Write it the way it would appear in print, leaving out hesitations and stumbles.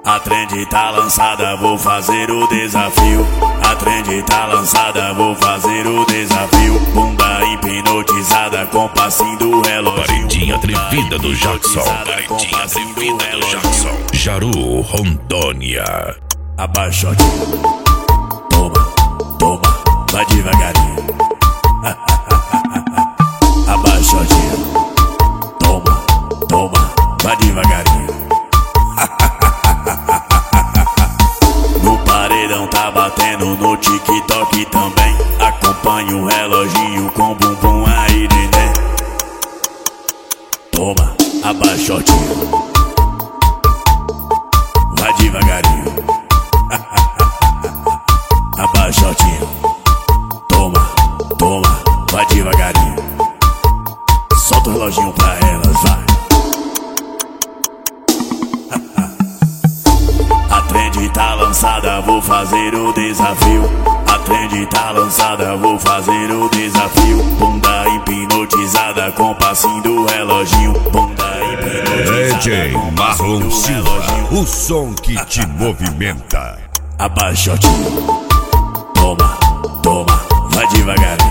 A trend tá lançada, vou fazer o desafio. A trend tá lançada, vou fazer o desafio. Bunda hipnotizada com passinho do relógio. Paredinha atrevida do Jackson. Paredinha atrevida do Jackson. Jaru, Rondônia. Abaixote. Toma, toma, vai devagarinho. Abaixote. Toma, toma, vai devagarinho. No paredão tá batendo, no TikTok também. Acompanha o reloginho com bumbum aí, neném. Toma, abaixotinho. Vai devagarinho. Abaixotinho. Toma, toma, vai devagarinho. Solta o reloginho pra elas, vai. A trend tá lançada, vou fazer o desafio. A trend tá lançada, vou fazer o desafio. Bunda hipnotizada com passinho do reloginho. Bunda hipnotizada DJ com passinho Marlon do Silva, reloginho. o som que te movimenta. Abaixotinho. Toma, toma, vai devagar.